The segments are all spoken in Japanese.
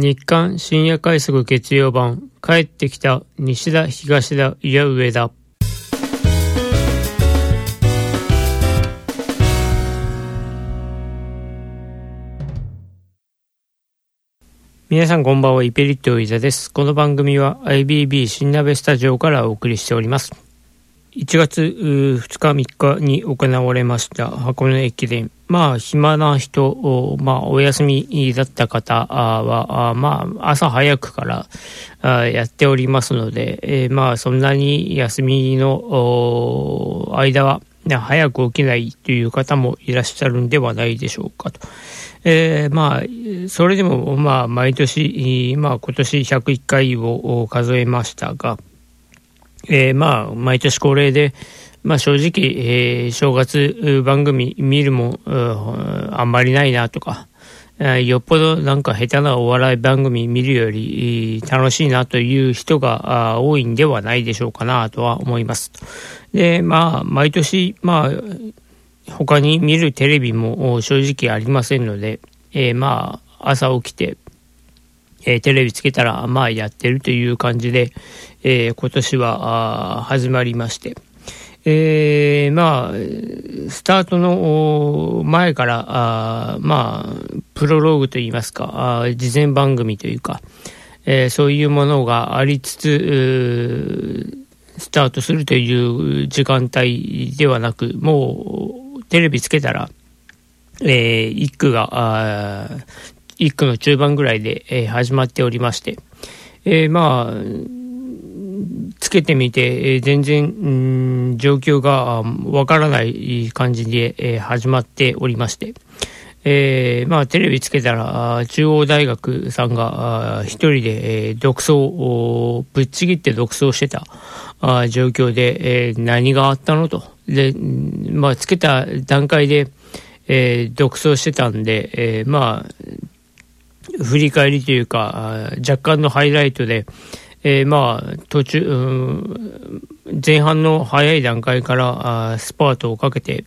日刊深夜快速月曜版、帰ってきた西田東田いや上田。皆さんこんばんは、イペリット伊田です。この番組は IBB 新鍋スタジオからお送りしております。1月2日3日に行われました箱根駅伝。暇な人、お休みだった方は、朝早くからやっておりますので、そんなに休みの間は早く起きないという方もいらっしゃるんではないでしょうかと。それでも毎年、今年101回を数えましたが、毎年恒例で、正直、正月番組見るもあんまりないなとか、よっぽどなんか下手なお笑い番組見るより楽しいなという人が多いんではないでしょうかなとは思います。で、毎年、他に見るテレビも正直ありませんので、朝起きて、テレビつけたらやってるという感じで、今年は始まりまして、スタートの前からプロローグといいますか、事前番組というか、そういうものがありつつスタートするという時間帯ではなく、もうテレビつけたら、一区の中盤ぐらいで、始まっておりまして、つけてみて、全然、状況がわからない感じで、始まっておりまして、テレビつけたら中央大学さんが一人で、独走をぶっちぎって独走してた状況で、何があったのと。で、つけた段階で、独走してたんで、振り返りというか若干のハイライトで、途中、前半の早い段階からスパートをかけて、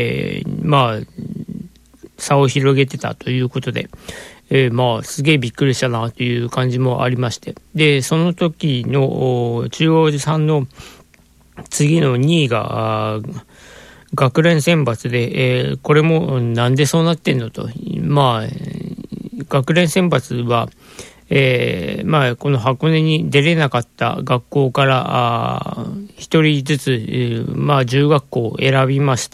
差を広げてたということで、すげえびっくりしたなという感じもありまして、でその時の中央さんの次の2位が学連選抜で、これもなんでそうなってんのと、学連選抜は、この箱根に出れなかった学校から一人ずつ、10学校を選びまして、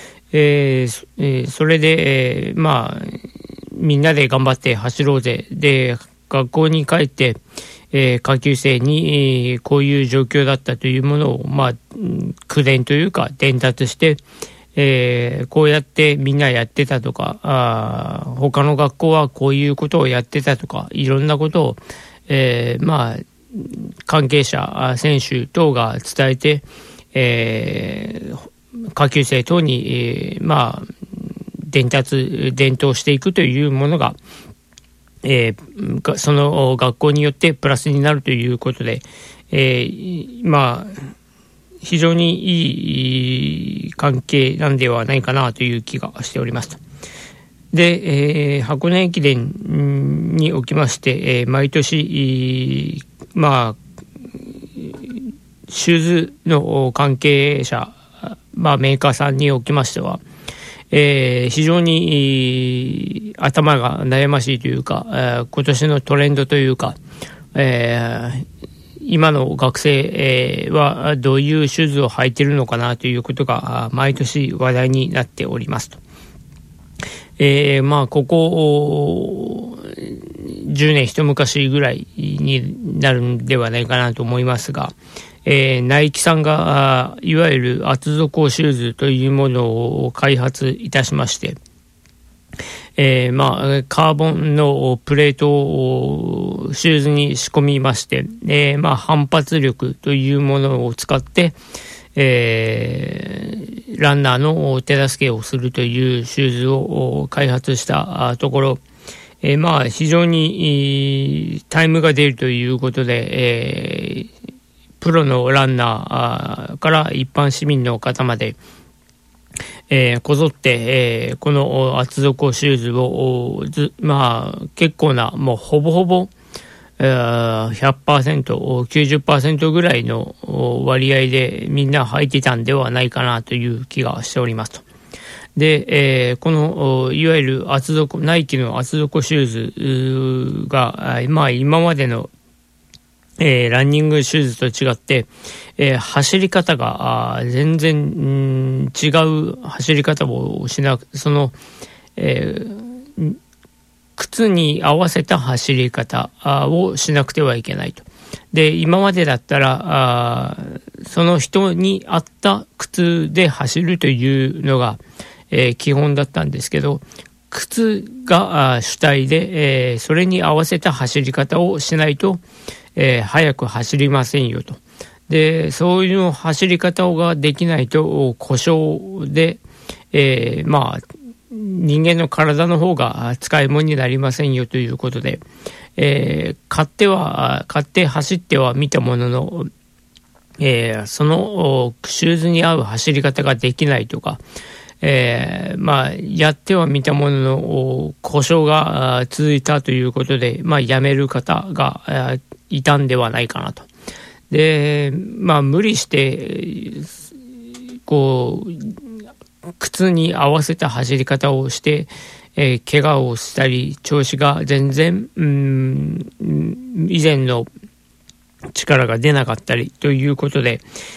それで、みんなで頑張って走ろうぜ。で、学校に帰って、下級生に、こういう状況だったというものを、口伝というか伝達して、こうやってみんなやってたとか、他の学校はこういうことをやってたとか、いろんなことを、関係者、選手等が伝えて、下級生等に、伝統していくというものが、その学校によってプラスになるということで、非常にいい関係なんではないかなという気がしております。で、箱根駅伝におきまして、毎年、シューズの関係者、メーカーさんにおきましては、非常に頭が悩ましいというか、今年のトレンドというか、今の学生、はどういうシューズを履いているのかなということが毎年話題になっておりますと。ここ10年一昔ぐらいになるんではないかなと思いますが、ナイキさんがいわゆる厚底シューズというものを開発いたしまして、カーボンのプレートをシューズに仕込みまして、反発力というものを使って、ランナーの手助けをするというシューズを開発したところ、非常にタイムが出るということで、プロのランナーから一般市民の方まで、 こぞって、この厚底シューズを結構な、もうほぼほぼ、100%、90% ぐらいの割合でみんな履いてたんではないかなという気がしておりますと。で、このいわゆるナイキの厚底シューズが、今までのランニングシューズと違って、走り方が全然違う走り方をしなく、靴に合わせた走り方をしなくてはいけないと。で、今までだったらその人に合った靴で走るというのが、基本だったんですけど、靴が主体で、それに合わせた走り方をしないと、速く走りませんよと。で、そういう走り方ができないと故障で、人間の体の方が使い物になりませんよということで、買って走っては見たものの、そのシューズに合う走り方ができないとか、やっては見たものの故障が続いたということで、やめる方がいたんではないかなと。で、無理して靴に合わせた走り方をして、怪我をしたり調子が全然以前の力が出なかったりということで、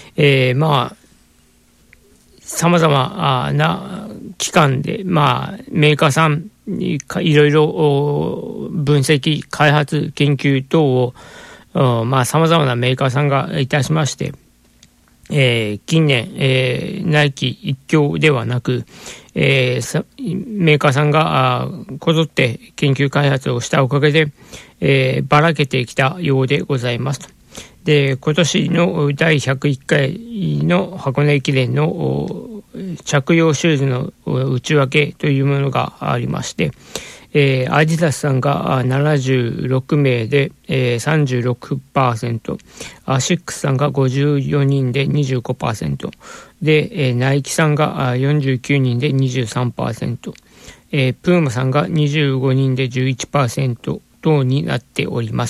様々な機関で、メーカーさんにいろいろ分析、開発、研究等を、様々なメーカーさんがいたしまして、近年、ナイキ一強ではなく、メーカーさんがこぞって研究開発をしたおかげで、ばらけてきたようでございます。で、今年の第101回の箱根駅伝の着用シューズの内訳というものがありまして、アディダスさんが76名で、36%、アシックスさんが54人で 25%、で、ナイキさんが49人で 23%、プーマさんが25人で 11% 等になっております。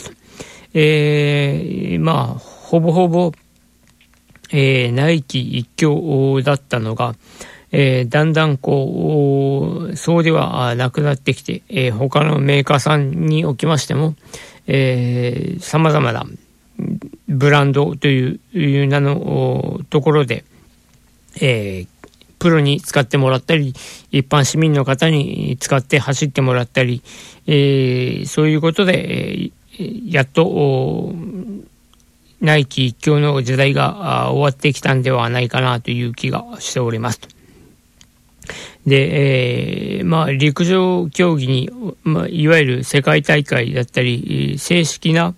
ほぼほぼ、ナイキ一強だったのが、だんだんそうではなくなってきて、他のメーカーさんにおきましても、様々なブランドという名のところで、プロに使ってもらったり、一般市民の方に使って走ってもらったり、そういうことで、やっとナイキ一強の時代が終わってきたんではないかなという気がしておりますと。で、陸上競技に、いわゆる世界大会だったり、正式な、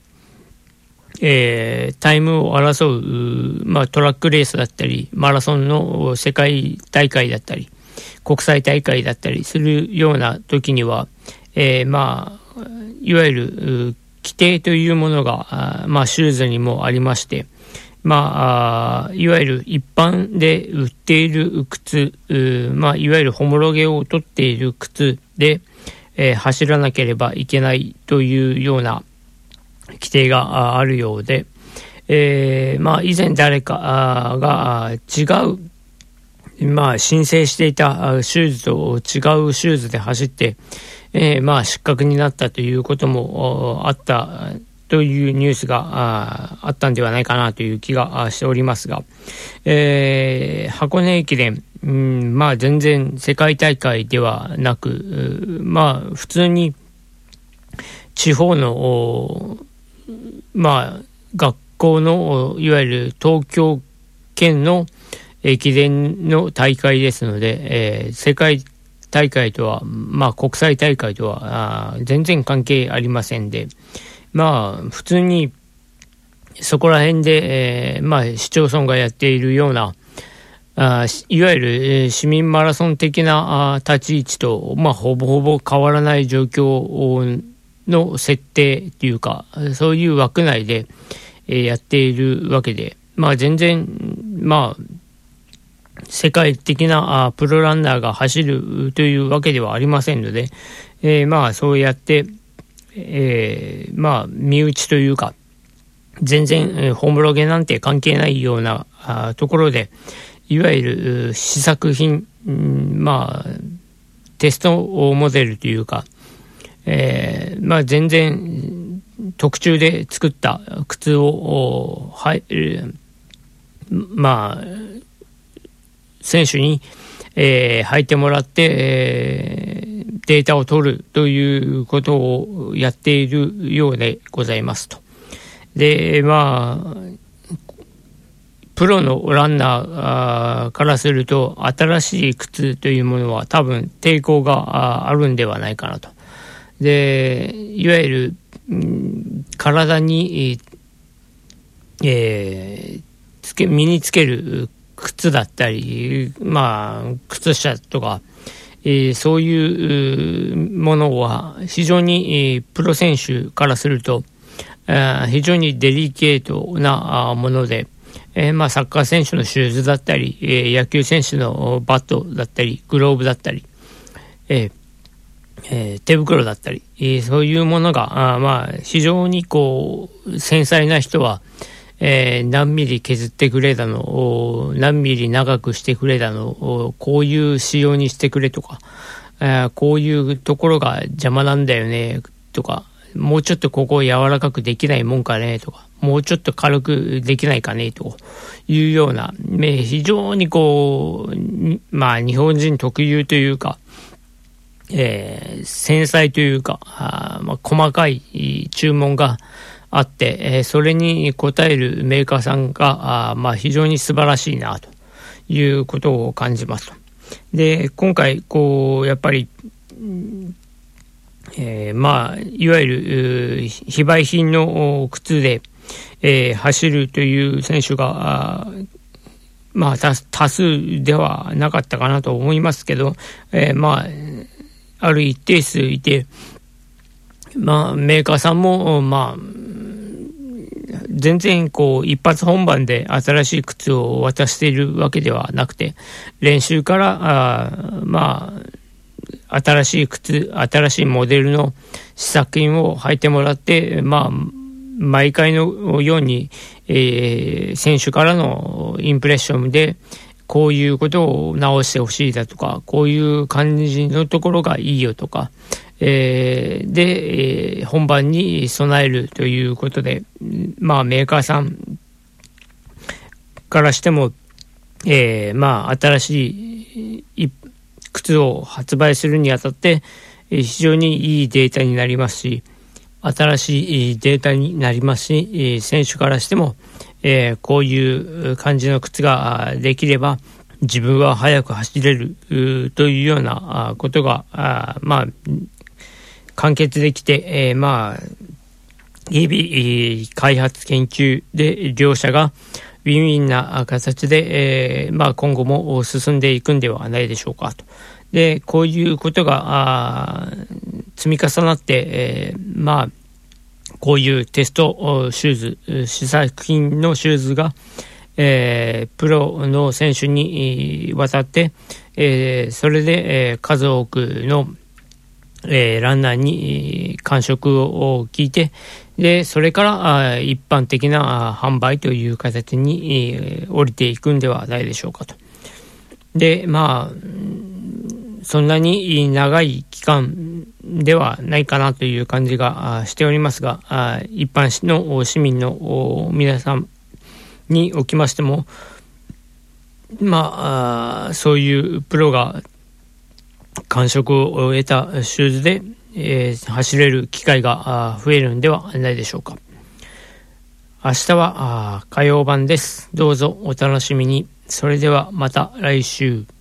タイムを争う、トラックレースだったり、マラソンの世界大会だったり、国際大会だったりするような時には、いわゆる規定というものが、シューズにもありまして、いわゆる一般で売っている靴、いわゆるホモロゲを取っている靴で、走らなければいけないというような規定があるようで、以前誰かが違う、申請していたシューズと違うシューズで走って、失格になったということもあったというニュースがあったんではないかなという気がしておりますが、箱根駅伝、全然世界大会ではなく、普通に地方の学校のいわゆる東京圏の駅伝の大会ですので、世界大会とは、国際大会とは全然関係ありませんで、普通にそこら辺で、市町村がやっているようないわゆる市民マラソン的な立ち位置と、ほぼほぼ変わらない状況の設定というか、そういう枠内で、やっているわけで、全然、 世界的なプロランナーが走るというわけではありませんので、そうやって、身内というか、全然ホームロゲなんて関係ないようなところで、いわゆる試作品、テストモデルというか、全然特注で作った靴を選手に、履いてもらって、データを取るということをやっているようでございますと。で、プロのランナーからすると、新しい靴というものは多分抵抗があるんではないかなと。で、いわゆる、体に、身につける靴だったり、靴下とか、そういうものは非常に、プロ選手からすると、非常にデリケートなもので、サッカー選手のシューズだったり、野球選手のバットだったり、グローブだったり、手袋だったり、そういうものが、非常に繊細な人は、何ミリ削ってくれだの、何ミリ長くしてくれだの、こういう仕様にしてくれとか、こういうところが邪魔なんだよねとか、もうちょっとここを柔らかくできないもんかねとか、もうちょっと軽くできないかねというような、非常に日本人特有というか、繊細というか、細かい注文があって、それに応えるメーカーさんが非常に素晴らしいなということを感じますと。で、今回やっぱり、いわゆる非売品の靴で、走るという選手が多数ではなかったかなと思いますけど、ある一定数いて、メーカーさんも全然一発本番で新しい靴を渡しているわけではなくて、練習から新しい靴、新しいモデルの試作品を履いてもらって、毎回のように、選手からのインプレッションで、こういうことを直してほしいだとか、こういう感じのところがいいよとか、本番に備えるということで、メーカーさんからしても、新しい靴を発売するにあたって、非常にいいデータになりますし、新しいデータになりますし、選手からしても、こういう感じの靴ができれば自分は速く走れるというようなことが完結できて、日々開発研究で両者がウィンウィンな形で、今後も進んでいくんではないでしょうかと。で、こういうことが積み重なって、こういうテストシューズ、試作品のシューズが、プロの選手に渡って、それで、数多くの、ランナーに感触を聞いて、で、それから一般的な販売という形に、降りていくんではないでしょうかと。で、そんなに長い期間ではないかなという感じがしておりますが、一般の市民の皆さんにおきましても、そういうプロが感触を得たシューズで、走れる機会が増えるんではないでしょうか。明日は火曜版です。どうぞお楽しみに。それではまた来週。